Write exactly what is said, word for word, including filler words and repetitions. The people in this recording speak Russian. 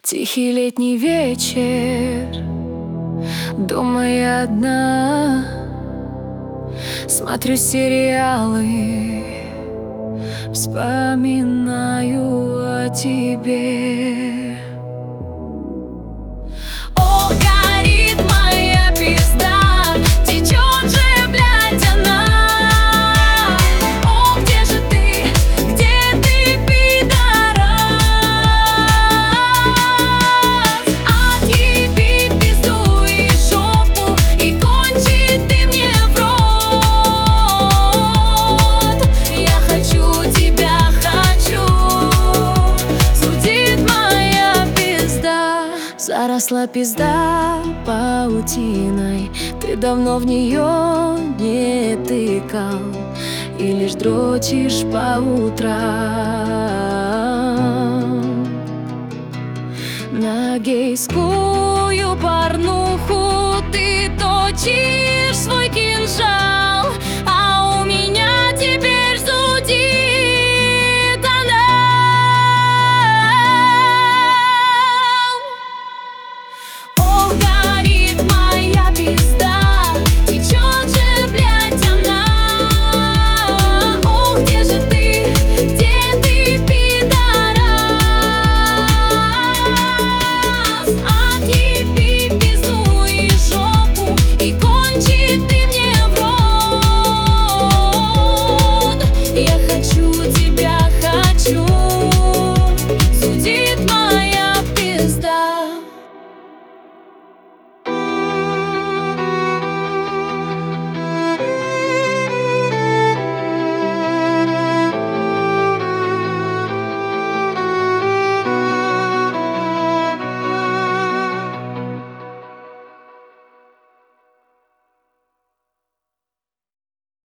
Тихий летний вечер, дома я одна, смотрю сериалы, вспоминаю о тебе. О, горит моя пизда, течет же, блядь, она. О, где же ты, где ты, пидорас? Отъеби пизду и жопу, и кончи ты мне в рот. Я хочу тебя, хочу, зудит моя пизда. Заросла пизда паутиной, ты давно в нее не тыкал и лишь дрочишь по утрам. На гейскую порнуху ты точишь свой кинжал.